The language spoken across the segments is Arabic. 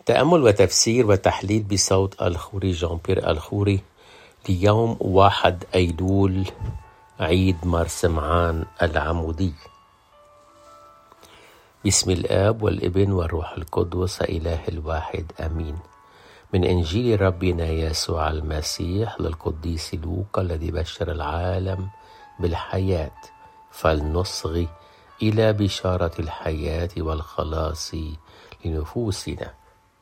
تأمل وتفسير وتحليل بصوت الخوري جان بيير الخوري ليوم 1 أيلول عيد مرسمعان العمودي. بسم الآب والابن والروح القدس إله الواحد آمين. من إنجيل ربنا يسوع المسيح للقديس لوقا الذي بشر العالم بالحياة، فلنصغي إلى بشارة الحياة والخلاص لنفوسنا.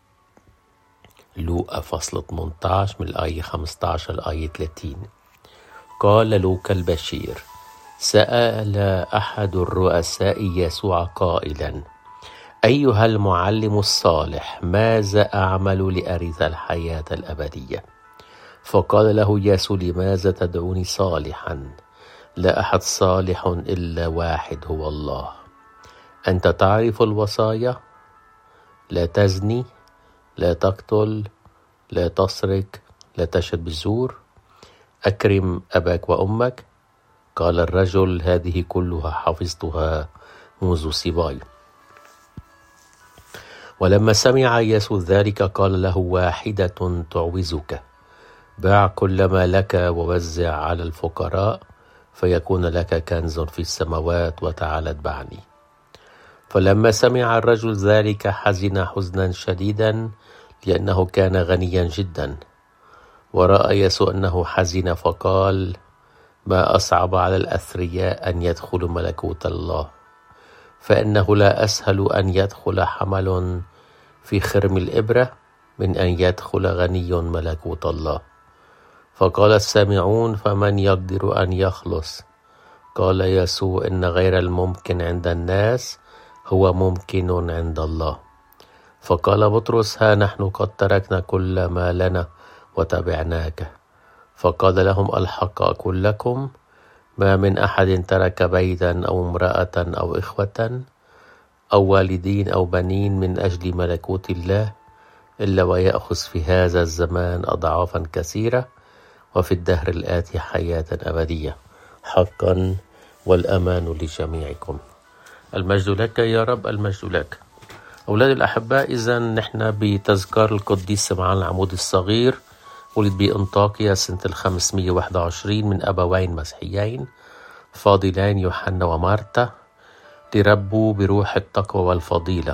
لوقا فصل 18 من الآية 15 للآية 30. قال لوقا البشير: سأل أحد الرؤساء يسوع قائلا: أيها المعلم الصالح، ماذا أعمل لأرث الحياة الأبدية؟ فقال له يسوع: لماذا تدعوني صالحا؟ لا أحد صالح إلا واحد، هو الله. أنت تعرف الوصايا: لا تزني، لا تقتل، لا تسرق، لا تشهد بالزور، أكرم أباك وأمك. قال الرجل: هذه كلها حفظتها منذ صباي. ولما سمع يسوع ذلك قال له: واحدة تعوزك، باع كل ما لك ووزع على الفقراء، فيكون لك كنز في السماوات، وتعال اتبعني. فلما سمع الرجل ذلك حزن حزنا شديدا، لأنه كان غنيا جدا. ورأى يسوع أنه حزن فقال: ما أصعب على الأثرياء أن يدخلوا ملكوت الله، فإنه لا أسهل أن يدخل حمل في خرم الإبرة من أن يدخل غني ملكوت الله. فقال السامعون: فمن يقدر أن يخلص؟ قال يسوع: إن غير الممكن عند الناس هو ممكن عند الله. فقال بطرس: ها نحن قد تركنا كل ما لنا وتبعناك. فقال لهم: الحق أقول لكم، ما من أحد ترك بيتا أو امرأة أو إخوة أو والدين أو بنين من أجل ملكوت الله إلا ويأخذ في هذا الزمان أضعافا كثيرة، وفي الدهر الآتي حياة أبدية. حقا والأمان لجميعكم. المجد لك يا رب، المجد لك. أولاد الأحباء، إذا نحن بتذكار القديس سمعان العمودي الصغير، ولد بأنطاكيا سنة 521 من أبوين مسيحيين فاضلين يوحنا ومارتا، تربوا بروح التقوى والفضيلة.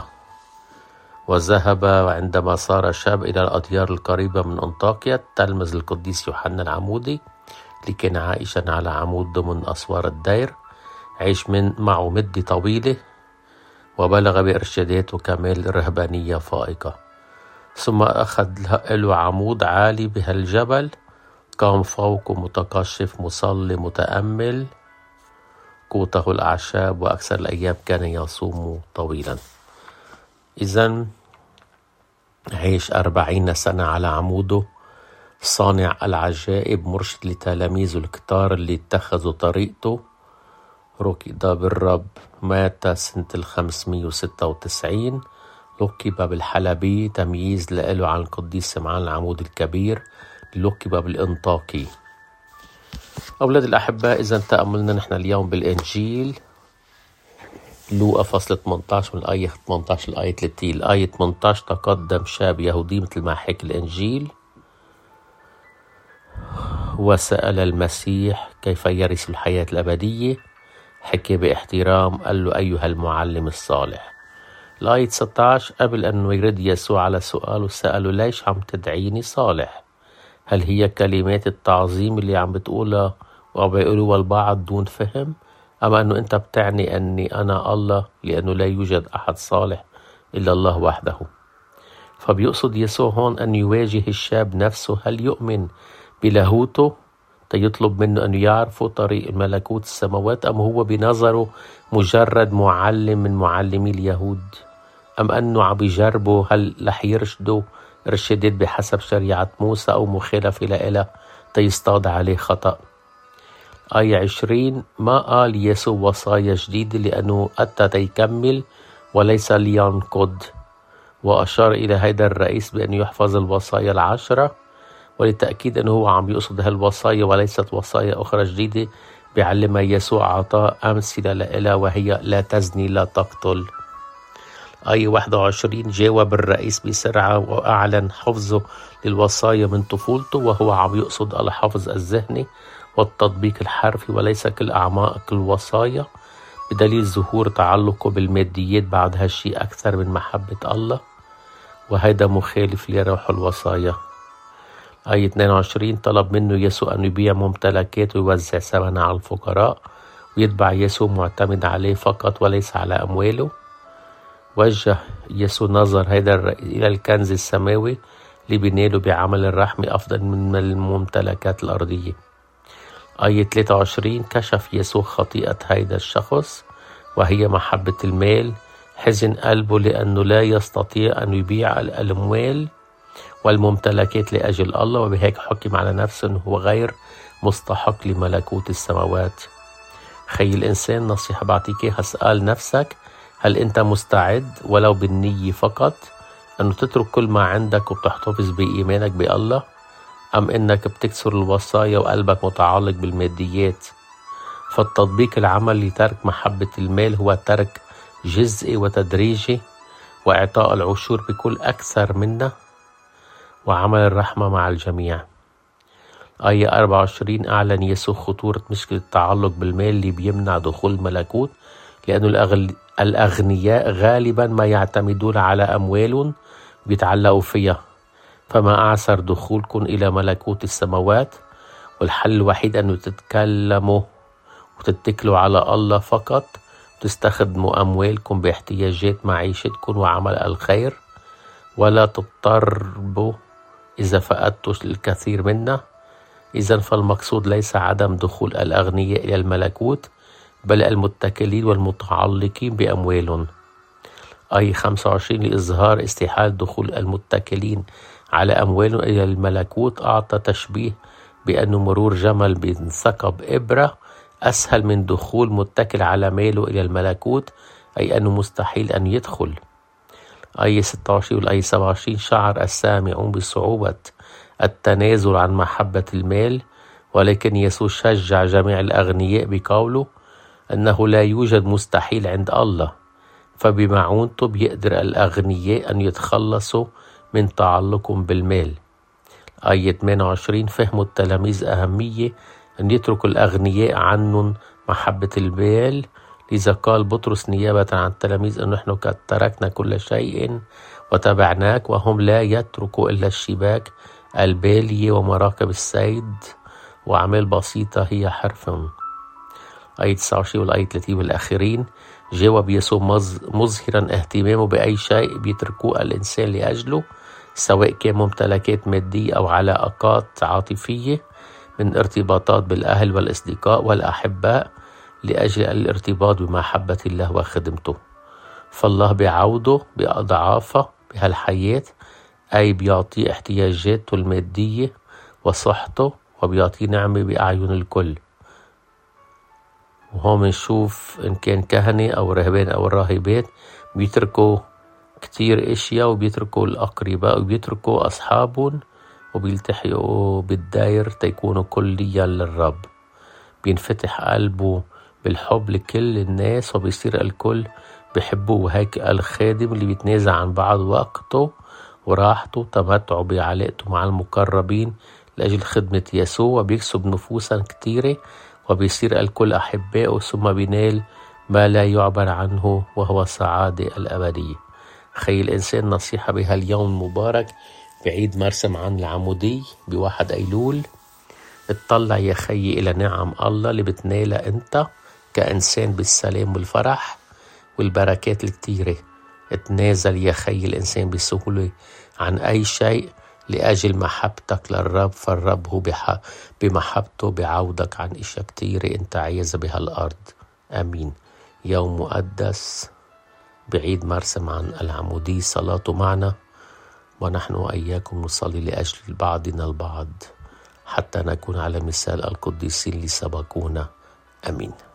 وذهب عندما صار شاب إلى الأديار القريبة من أنطاكيا تلمذ القديس يوحنا العمودي، لكن عائشا على عمود ضمن أسوار الدير. عيش معه مدة طويلة، وبلغ بإرشاداته كمال رهبانية فائقة. ثم أخذ له عمود عالي بهالجبل، قام فوقه متقشف مصلي متأمل، قوته الأعشاب، وأكثر الأيام كان يصوم طويلا. إذن عيش 40 سنة على عموده، صانع العجائب، مرشد لتلاميذه الكتار اللي اتخذوا طريقته. ركض بالرب، مات سنة 596. لقب بالحلبي، تمييز له عن القديس سمعان العمود الكبير، لقب بالإنطاكي. أولاد الأحباء، إذا تأملنا نحن اليوم بالإنجيل لوقا فصل 18 من الآية 18 للآية 30. الآية 18: تقدم شاب يهودي مثل ما حكى الإنجيل وسأل المسيح كيف يرث الحياة الأبدية. حكي باحترام، قال له: أيها المعلم الصالح. الآية 19: قبل أن يرد يسوع على سؤاله سأله: ليش عم تدعيني صالح؟ هل هي كلمات التعظيم اللي عم بتقولها وعم بيقولوها البعض دون فهم؟ أما أنه أنت بتعني أني أنا الله، لأنه لا يوجد أحد صالح إلا الله وحده. فبيقصد يسوع هون أن يواجه الشاب نفسه، هل يؤمن بلاهوته يطلب منه أن يعرفوا طريق ملكوت السماوات، أم هو بنظره مجرد معلم من معلمي اليهود، أم أنه عم بيجربوا هل رح يرشدوا إرشادات بحسب شريعة موسى أو مخالفة لها تيصطاد عليه خطأ. آية 20: ما قال يسوع وصايا جديدة لأنه أتى تيكمل وليس لينقض، وأشار إلى هيدا الرئيس بأن يحفظ الوصايا 10، وللتأكيد أنه هو عم يقصد هالوصايا وليست وصايا أخرى جديدة بيعلمها يسوع. عطاء أمثلة لها، وهي: لا تزني، لا تقتل. آية 21 جاوب الرئيس بسرعة وأعلن حفظه للوصايا من طفولته، وهو عم يقصد الحفظ الذهني والتطبيق الحرفي وليس كل أعماق الوصايا، بدليل ظهور تعلقه بالماديات بعد هالشي أكثر من محبة الله، وهيدا مخالف لروح الوصايا. آية 22 طلب منه يسوع أن يبيع ممتلكاته ويوزع ثمنها على الفقراء ويتبع يسوع معتمد عليه فقط وليس على أمواله. وجه يسوع نظر هيدا إلى الكنز السماوي اللي بيناله بعمل الرحمة أفضل من الممتلكات الأرضية. آية 23 كشف يسوع خطيئة هيدا الشخص وهي محبة المال. حزن قلبه لأنه لا يستطيع أن يبيع الأموال والممتلكات لأجل الله، وبهيك حكم على نفسه أنه هو غير مستحق لملكوت السماوات. خي الإنسان، نصيحة بعطيك، هسأل نفسك: هل أنت مستعد ولو بالنية فقط أنه تترك كل ما عندك وبتحتفظ بإيمانك بالله، أم أنك بتكسر الوصايا وقلبك متعلق بالماديات؟ فالتطبيق العملي لترك محبة المال هو ترك جزئي وتدريجي، وإعطاء العشور بكل أكثر منه، وعمل الرحمة مع الجميع. آية 24 أعلن يسوع خطورة مشكلة التعلق بالمال اللي بيمنع دخول الملكوت، لأن الأغنياء غالبا ما يعتمدون على أموالهم بيتعلقوا فيها، فما أعسر دخولكم إلى ملكوت السماوات. والحل الوحيد أنه تتكلموا وتتكلوا على الله فقط، وتستخدموا أموالكم باحتياجات معيشتكم وعمل الخير، ولا تضطربوا إذا فقدتوا الكثير منه. إذن فالمقصود ليس عدم دخول الأغنياء إلى الملكوت، بل المتكلين والمتعلقين بأموالهم. آية 25 لإظهار استحالة دخول المتكلين على أموالهم إلى الملكوت أعطى تشبيه بأنه مرور جمل بثقب إبرة أسهل من دخول متكل على ماله إلى الملكوت، أي أنه مستحيل أن يدخل. آية 26 والآية 27 شعر السامعون بصعوبة التنازل عن محبة المال، ولكن يسوع شجع جميع الأغنياء بقوله أنه لا يوجد مستحيل عند الله، فبمعونته بيقدر الأغنياء أن يتخلصوا من تعلقهم بالمال. آية 28 فهموا التلاميذ أهمية أن يتركوا الأغنياء عنهم محبة المال، لذا قال بطرس نيابة عن التلاميذ أن نحن قد تركنا كل شيء وتبعناك، وهم لا يتركوا إلا الشباك البالية ومراكب الصيد وأعمال بسيطة هي حرفهم. آية 29 والآية 30 والآخرين جاوب يسوع مظهرا اهتمامه بأي شيء بيتركوه الإنسان لأجله، سواء كان ممتلكات مادية أو علاقات عاطفية من ارتباطات بالأهل والأصدقاء والأحباء، لأجل الارتباط بمحبة الله وخدمته. فالله بيعوضه بأضعافه بهالحياة، أي بيعطيه احتياجاته المادية وصحته، وبيعطيه نعمة بأعين الكل. وهون بنشوف إن كان كهنة أو رهبان أو الراهبات بيتركوا كتير اشياء، وبيتركوا الأقرباء وبيتركوا أصحابهم، وبيلتحقوا بالداير تيكونوا كليا للرب. بينفتح قلبه بالحب لكل الناس، وبيصير الكل بيحبوه. وهيك الخادم اللي بيتنازع عن بعض وقته وراحته تمتعه بعلاقته مع المقربين لأجل خدمة يسوع، وبيكسب نفوسا كتيرة، وبيصير الكل أحبائه، ثم بينال ما لا يعبر عنه وهو السعادة الأبدية. خي الإنسان، نصيحة بهاليوم المبارك بعيد مرسم عن العمودي ب1 أيلول: اطلع يا خي إلى نعم الله اللي بتنالها أنت كإنسان بالسلام والفرح والبركات الكتيرة. اتنازل يا خي الإنسان بسهولة عن أي شيء لأجل محبتك للرب، فالرب هو بمحبته بعودك عن إشياء كتيرة أنت عايزة بهالأرض. آمين. يوم مقدس بعيد مرسم عن العمودي، صلاته معنا، ونحن وإياكم نصلي لأجل بعضنا البعض حتى نكون على مثال القديسين اللي سبقونا. آمين.